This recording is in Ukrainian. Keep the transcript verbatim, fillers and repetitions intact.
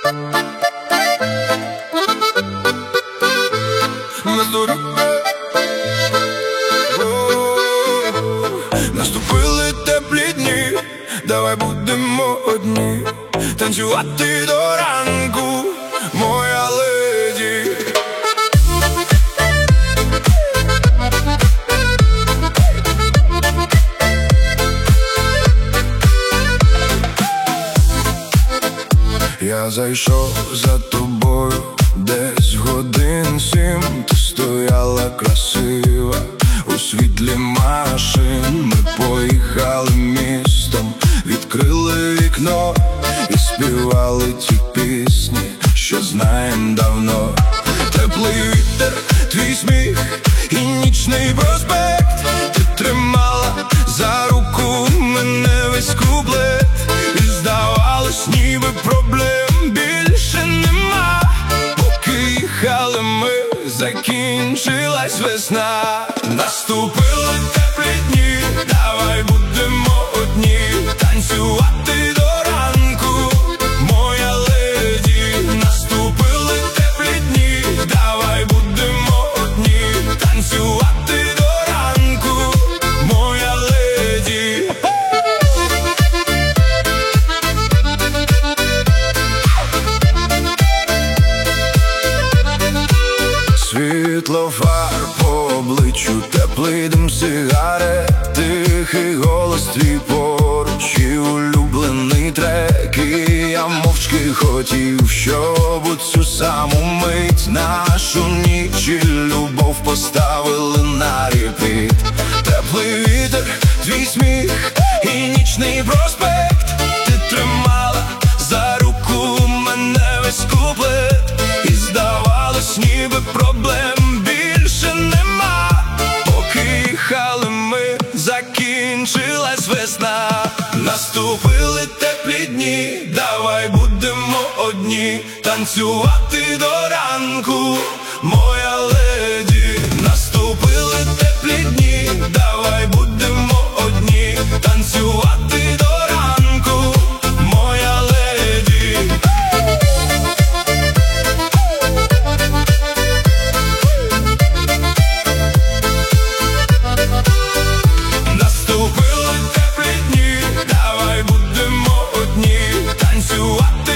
Наступили теплі дні, давай будемо одні, танцювати до ранку, моя леді. Я зайшов за тобою десь годин сім. Ти стояла красива у світлі машин. Ми поїхали містом, відкрили вікно і співали ті пісні, що знаєм давно. Теплий вітер, твій сміх і нічний проспект. Ти тримала за руку мене весь куплет, і здавалось, ніби проблем більше нема. Поки їхали ми, закінчилась весна. Наступили теплі дні, давай будемо одні, танцювати до ранку, моя леді. Наступили теплі дні, давай будемо одні, танцювати до ранку, моя леді. Світло фар по обличчю, теплий дим сигарет, тихий голос твій поруч і улюблений трек. І я мовчки хотів, щоб у цю саму мить нашу ніч і любов поставили на репіт. Теплий вітер, твій сміх і нічний проспект. Ти тримала за руку мене весь куплет, і здавалось, ніби проблем більше нема. Поки їхали ми, закінчилась весна. Наступили теплі дні, давай будемо одні, танцювати до ранку, моя леді. Наступили теплі дні, давай будемо одні, танцювати до ранку, моя леді. Наступили теплі дні, давай будемо одні, танцювати